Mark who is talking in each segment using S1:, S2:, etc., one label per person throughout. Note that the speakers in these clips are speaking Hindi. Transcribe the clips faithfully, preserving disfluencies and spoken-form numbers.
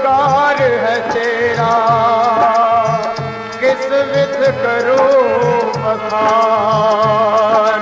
S1: उपकार है तेरा, किस विध करूं बखान।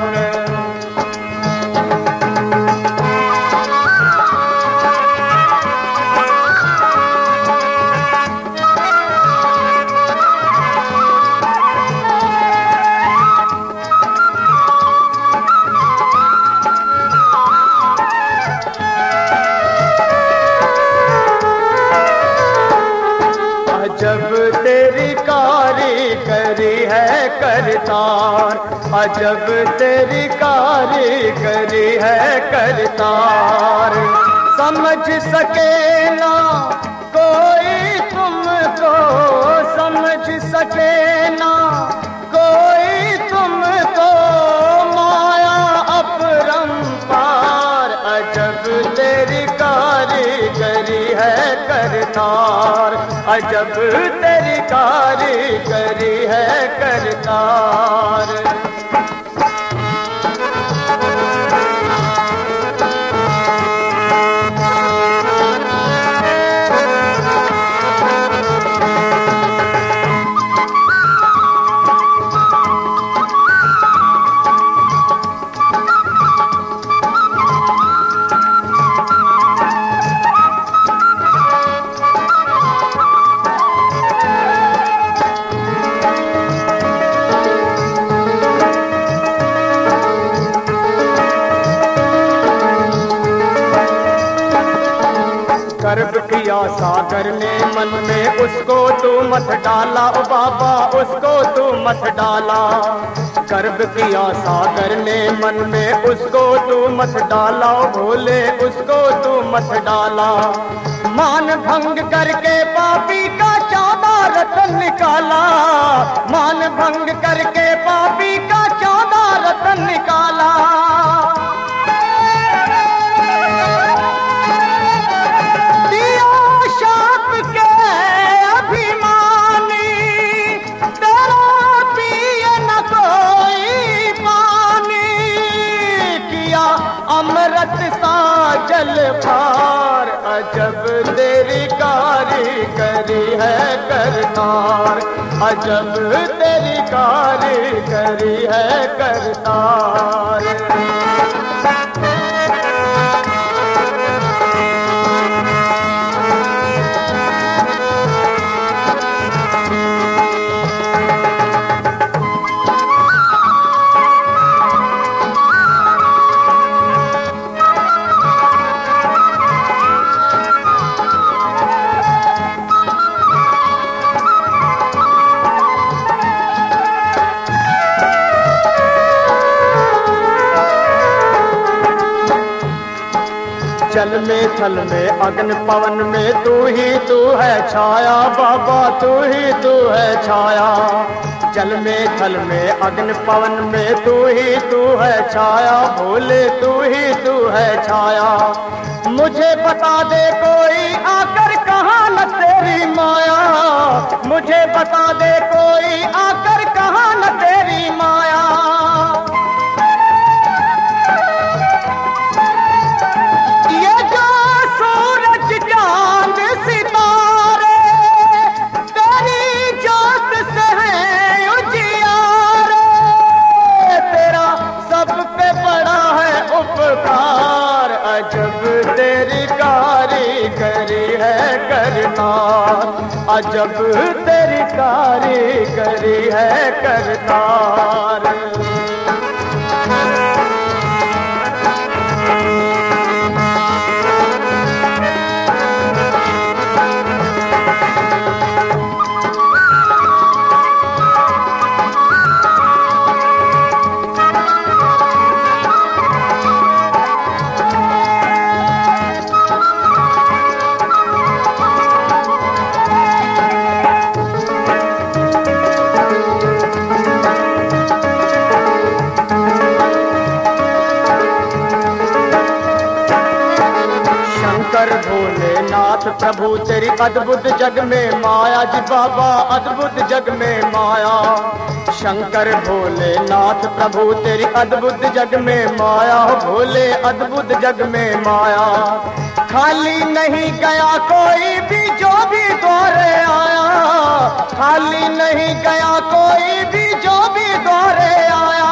S1: अजब तेरी कारीगरी है करतार, अजब तेरी कारीगरी है करतार। समझ सके ना कोई तुमको, समझ सके ना कोई तुमको, माया अपरंपार। अजब तेरी कारीगरी है करतार, अजब तेरी कारीगरी है करतार। गर्व किया सागर ने मन में, उसको तू मत डाला ओ बाबा, उसको तू मत डाला। गर्व किया सागर ने मन में, उसको तू मत डाला ओ भोले, उसको तू मत डाला। मान भंग करके पापी का चौदह रतन निकाला, मान भंग करके पापी का चौदह रतन निकाला। अमृत सा जल पार, अजब तेरी कारीगरी है करतार, अजब तेरी कारीगरी है करतार। जल में थल में अग्नि पवन में तू ही तू है छाया, बाबा तू ही तू है छाया। जल में थल में अग्नि पवन में तू ही तू है छाया, भोले तू ही तू है छाया। मुझे बता दे कोई आकर कहाँ न तेरी माया, मुझे बता दे कोई आकर कहाँ न तेरी माया। अजब तेरी कारीगरी है करतार, अजब तेरी कारीगरी है करतार। नाथ प्रभु तेरी अद्भुत जग में माया जी बाबा, अद्भुत जग में माया। शंकर भोले नाथ प्रभु तेरी अद्भुत जग में माया, भोले अद्भुत जग में माया। खाली नहीं गया कोई भी जो भी द्वारे आया, खाली नहीं गया कोई भी जो भी द्वारे आया।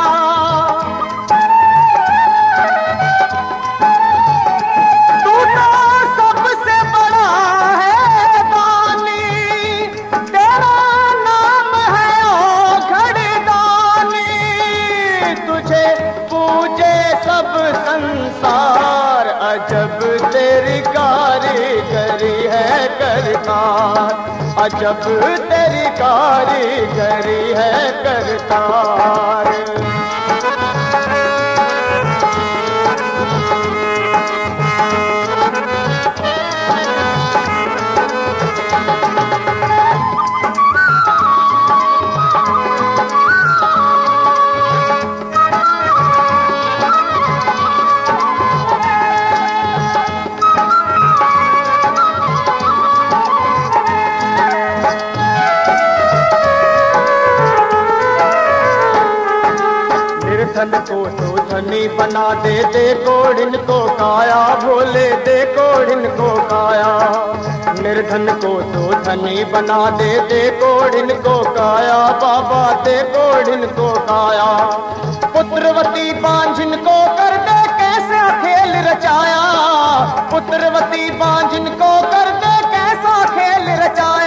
S1: तू तो सबसे बड़ा है दानी, तेरा नाम है ओ घड़दानी। तुझे पूजे सब संसार, अजब तेरी कारीगरी है करतार, अजब तेरी कारीगरी है करतार। धन को तो धनी बना दे, दे कोढ़िन को काया, भोले दे कोढ़िन को काया। निर्धन को तो धनी बना दे, दे कोढ़िन को काया, बाबा दे कोढ़िन को काया। पुत्रवती बांझिन को कर दे कैसे खेल रचाया, पुत्रवती बांझिन को कर दे कैसा खेल रचाया।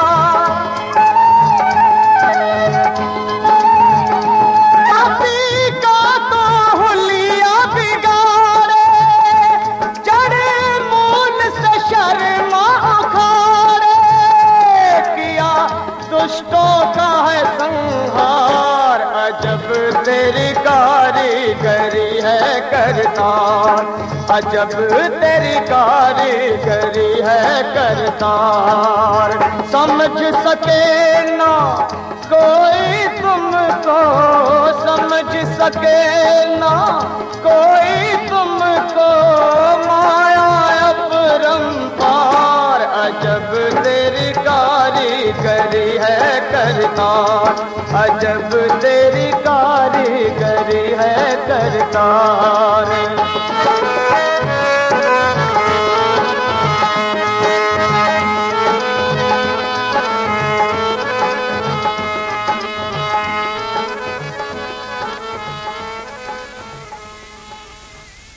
S1: दुष्टों का है संहार, अजब तेरी कारीगरी है करतार, अजब तेरी कारीगरी है करतार। समझ सके ना कोई तुमको, समझ सके ना कोई तुमको, माया अपरंपार, अजब तेरी कारीगरी है करतार, अजब तेरी कारीगरी है करतार।